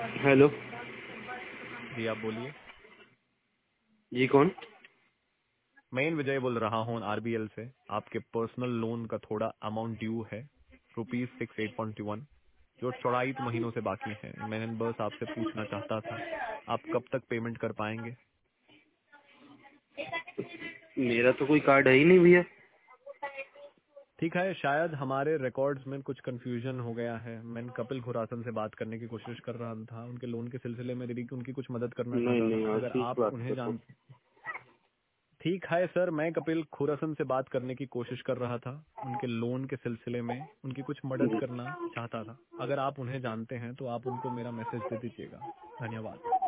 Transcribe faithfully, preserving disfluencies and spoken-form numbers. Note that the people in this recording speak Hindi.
हेलो। जी आप बोलिए। जी कौन? मैं इन विजय बोल रहा हूँ आरबीएल से। आपके पर्सनल लोन का थोड़ा अमाउंट ड्यू है, rupees six eight point one, जो चौड़ाई महीनों से बाकी है। मैंने बस आपसे पूछना चाहता था, आप कब तक पेमेंट कर पाएंगे? मेरा तो कोई कार्ड है ही नहीं भैया। ठीक है, शायद हमारे रिकॉर्ड्स में कुछ कंफ्यूजन हो गया है। मैं कपिल खुरासन से बात करने की कोशिश कर रहा था, उनके लोन के सिलसिले में दीदी की उनकी कुछ मदद करना नहीं चाहता नहीं, था। अगर आशीष आप बात उन्हें कर रहा जान ठीक है सर, मैं कपिल खुरासन से बात करने की कोशिश कर रहा था, उनके लोन के सिलसिले में उनकी कुछ मदद हूँ। करना चाहता था। अगर आप उन्हें जानते हैं तो आप उनको मेरा मैसेज दे दीजिएगा। धन्यवाद।